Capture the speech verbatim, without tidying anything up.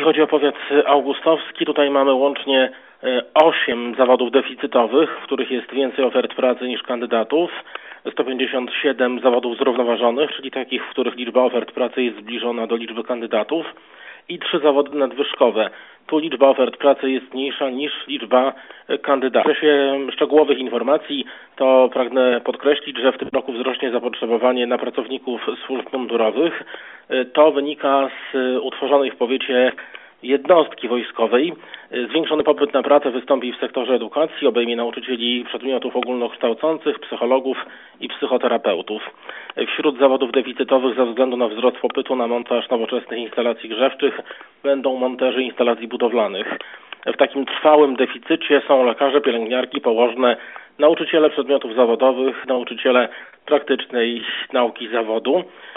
chodzi o powiat augustowski, tutaj mamy łącznie osiem zawodów deficytowych, w których jest więcej ofert pracy niż kandydatów. sto pięćdziesiąt siedem zawodów zrównoważonych, czyli takich, w których liczba ofert pracy jest zbliżona do liczby kandydatów. I trzy zawody nadwyżkowe. Tu liczba ofert pracy jest mniejsza niż liczba kandydatów. W zakresie szczegółowych informacji to pragnę podkreślić, że w tym roku wzrośnie zapotrzebowanie na pracowników służb mundurowych. To wynika z utworzonej w powiecie jednostki wojskowej. Zwiększony popyt na pracę wystąpi w sektorze edukacji, obejmie nauczycieli przedmiotów ogólnokształcących, psychologów i psychoterapeutów. Wśród zawodów deficytowych ze względu na wzrost popytu na montaż nowoczesnych instalacji grzewczych będą monterzy instalacji budowlanych. W takim trwałym deficycie są lekarze, pielęgniarki, położne, nauczyciele przedmiotów zawodowych, nauczyciele praktycznej nauki zawodu.